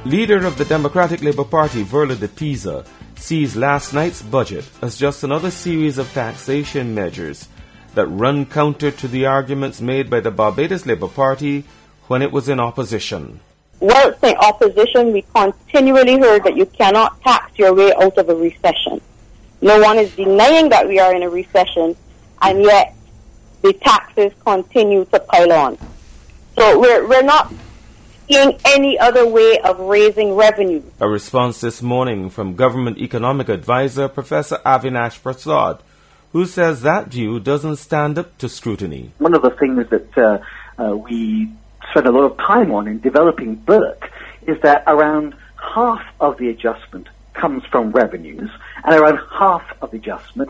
Leader of the Democratic Labour Party, Verla de Pisa, sees last night's budget as just another series of taxation measures that run counter to the arguments made by the Barbados Labour Party when it was in opposition. Whilst in opposition, we continually heard that you cannot tax your way out of a recession. No one is denying that we are in a recession, and yet the taxes continue to pile on. So we're not seeing any other way of raising revenue. A response this morning from Government Economic Advisor Professor Avinash Prasad, who says that view doesn't stand up to scrutiny. One of the things that we spent a lot of time on in developing BERC is that around half of the adjustment comes from revenues, and around half of the adjustment,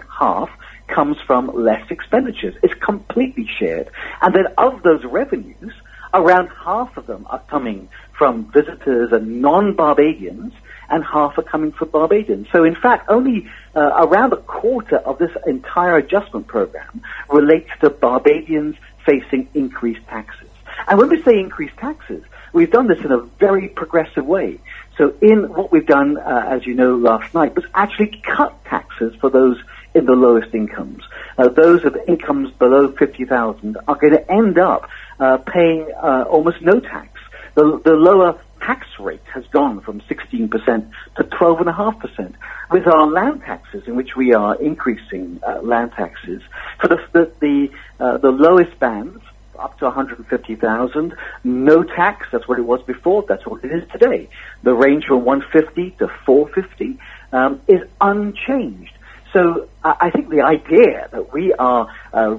comes from less expenditures. It's completely shared. And then of those revenues, around half of them are coming from visitors and non-Barbadians, and half are coming from Barbadians. So in fact, only around a quarter of this entire adjustment program relates to Barbadians facing increased taxes. And when we say increased taxes, we've done this in a very progressive way. So in what we've done, as you know, last night, was actually cut taxes for those in the lowest incomes. Those with incomes below 50,000 are going to end up paying almost no tax. The lower tax rate has gone from 16% to 12.5%. With our land taxes, in which we are increasing land taxes, for the lowest bands, up to 150,000, no tax, that's what it was before, that's what it is today. The range from 150 to 450 is unchanged. So I think the idea that we are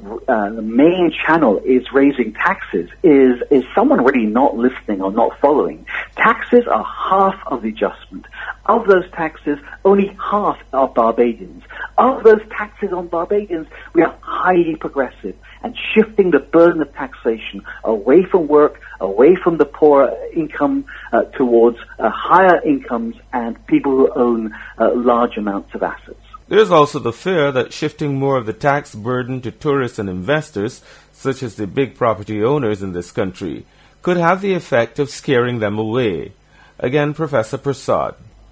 the main channel is raising taxes is someone really not listening or not following. Taxes are half of the adjustment. Of those taxes, only half are Barbadians. Of those taxes on Barbadians, we are highly progressive and shifting the burden of taxation away from work, away from the poor income, towards higher incomes and people who own large amounts of assets. There is also the fear that shifting more of the tax burden to tourists and investors, such as the big property owners in this country, could have the effect of scaring them away. Again, Professor Prasad.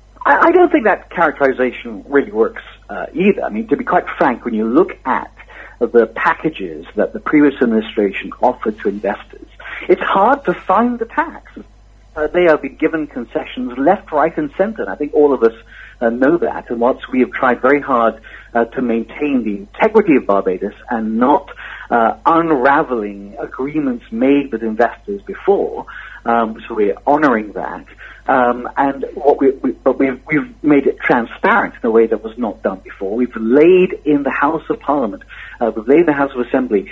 I don't think that characterization really works either. I mean, to be quite frank, when you look at the packages that the previous administration offered to investors, it's hard to find the tax. They have been given concessions left, right, and center. And I think all of us know that. And whilst we have tried very hard to maintain the integrity of Barbados and not unraveling agreements made with investors before, so we're honoring that. And we've made it transparent in a way that was not done before. We've laid in the House of Parliament, we've laid in the House of Assembly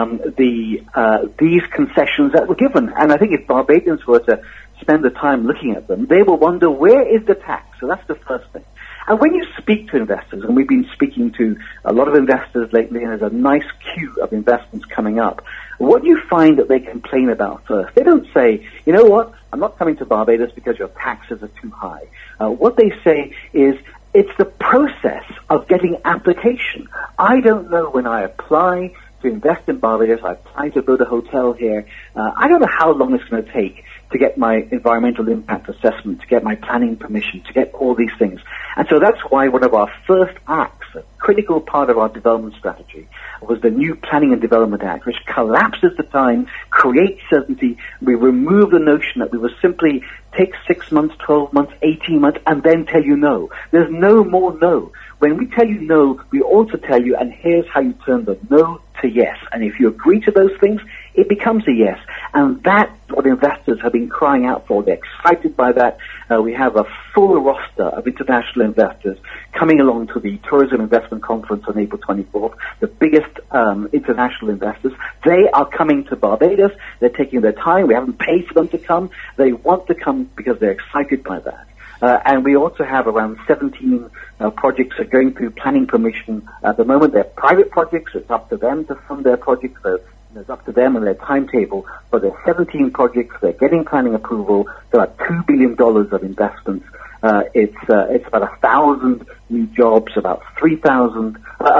these concessions that were given. And I think if Barbadians were to spend the time looking at them, they will wonder, where is the tax? So that's the first thing. And when you speak to investors, and we've been speaking to a lot of investors lately, and there's a nice queue of investments coming up, what you find that they complain about first, they don't say, you know what, I'm not coming to Barbados because your taxes are too high. What they say is, it's the process of getting application. I don't know when I apply to invest in Barbados, I apply to build a hotel here, I don't know how long it's going to take to get my environmental impact assessment, to get my planning permission, to get all these things. And so that's why one of our first acts, a critical part of our development strategy, was the new Planning and Development Act, which collapses the time, creates certainty. We remove the notion that we will simply take 6 months, 12 months, 18 months, and then tell you no. There's no more no. When we tell you no, we also tell you, and here's how you turn the no to yes. And if you agree to those things, it becomes a yes. And that's what investors have been crying out for. They're excited by that. We have a full roster of international investors coming along to the Tourism Investment Conference on April 24th, the biggest international investors. They are coming to Barbados. They're taking their time. We haven't paid for them to come. They want to come because they're excited by that. And we also have around 17 projects that are going through planning permission. At the moment, they're private projects. It's up to them to fund their projects. It's up to them and their timetable. But there are 17 projects. They're getting planning approval. There are $2 billion of investments. It's about 1,000 new jobs, about 2,000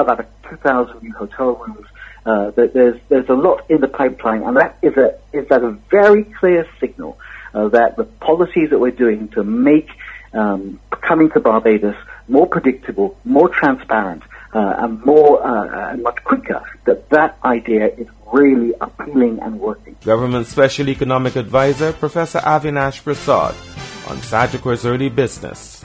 new hotel rooms. There's a lot in the pipeline, and that is a very clear signal that the policies that we're doing to make coming to Barbados more predictable, more transparent, and more and much quicker, that idea is really appealing and working. Government Special Economic Advisor Professor Avinash Prasad on Sagicor's Early Business.